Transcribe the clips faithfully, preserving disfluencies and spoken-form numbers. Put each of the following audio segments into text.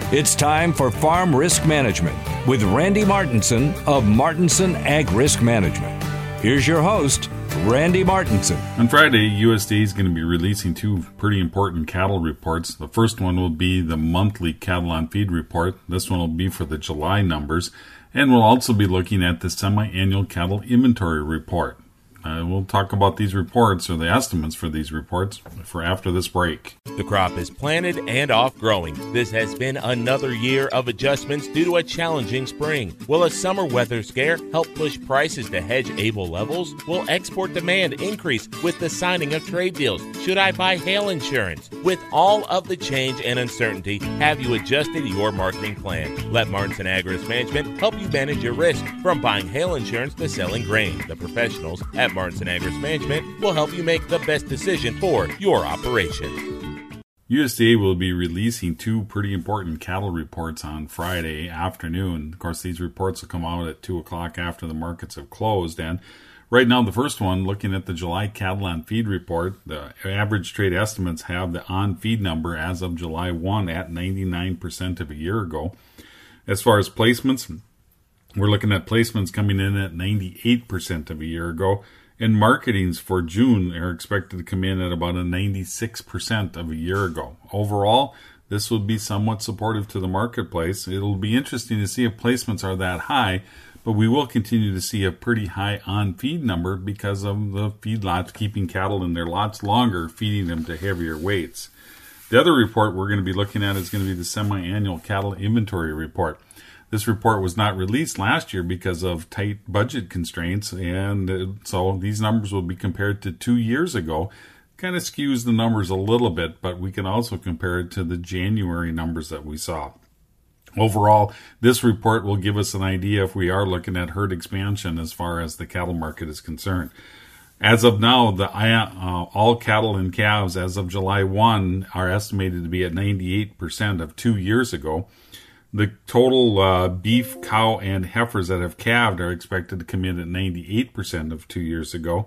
It's time for Farm Risk Management with Randy Martinson of Martinson Ag Risk Management. Here's your host, Randy Martinson. On Friday, U S D A is going to be releasing two pretty important cattle reports. The first one will be the monthly cattle on feed report. This one will be for the July numbers. And we'll also be looking at the semi-annual cattle inventory report. Uh, we'll talk about these reports, or the estimates for these reports, for after this break. The crop is planted and off-growing. This has been another year of adjustments due to a challenging spring. Will a summer weather scare help push prices to hedge-able levels? Will export demand increase with the signing of trade deals? Should I buy hail insurance? With all of the change and uncertainty, have you adjusted your marketing plan? Let Martinson Ag Risk Management help you manage your risk, from buying hail insurance to selling grain. The professionals at Martinson Ag Risk Management will help you make the best decision for your operation. U S D A will be releasing two pretty important cattle reports on Friday afternoon. Of course, these reports will come out at two o'clock after the markets have closed. And right now, the first one, looking at the July cattle on feed report, the average trade estimates have the on-feed number as of July first at ninety-nine percent of a year ago. As far as placements, we're looking at placements coming in at ninety-eight percent of a year ago. And marketings for June are expected to come in at about a ninety-six percent of a year ago. Overall, this will be somewhat supportive to the marketplace. It'll be interesting to see if placements are that high, but we will continue to see a pretty high on-feed number because of the feedlots keeping cattle in their lots longer, feeding them to heavier weights. The other report we're going to be looking at is going to be the semi-annual cattle inventory report. This report was not released last year because of tight budget constraints, and so these numbers will be compared to two years ago. Kind of skews the numbers a little bit, but we can also compare it to the January numbers that we saw. Overall, this report will give us an idea if we are looking at herd expansion as far as the cattle market is concerned. As of now, the uh, all cattle and calves as of July first are estimated to be at ninety-eight percent of two years ago. The total uh, beef, cow, and heifers that have calved are expected to come in at ninety-eight percent of two years ago.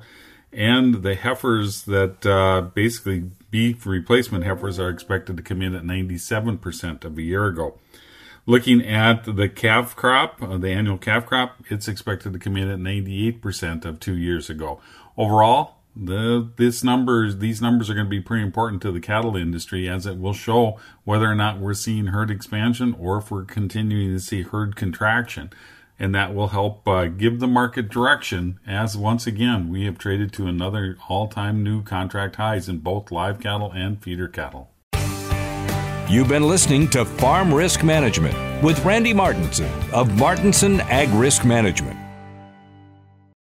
And the heifers that uh, basically beef replacement heifers are expected to come in at ninety-seven percent of a year ago. Looking at the calf crop, uh, the annual calf crop, it's expected to come in at ninety-eight percent of two years ago. Overall, The, this numbers, these numbers are going to be pretty important to the cattle industry, as it will show whether or not we're seeing herd expansion or if we're continuing to see herd contraction. And that will help uh, give the market direction, as once again we have traded to another all-time new contract highs in both live cattle and feeder cattle. You've been listening to Farm Risk Management with Randy Martinson of Martinson Ag Risk Management.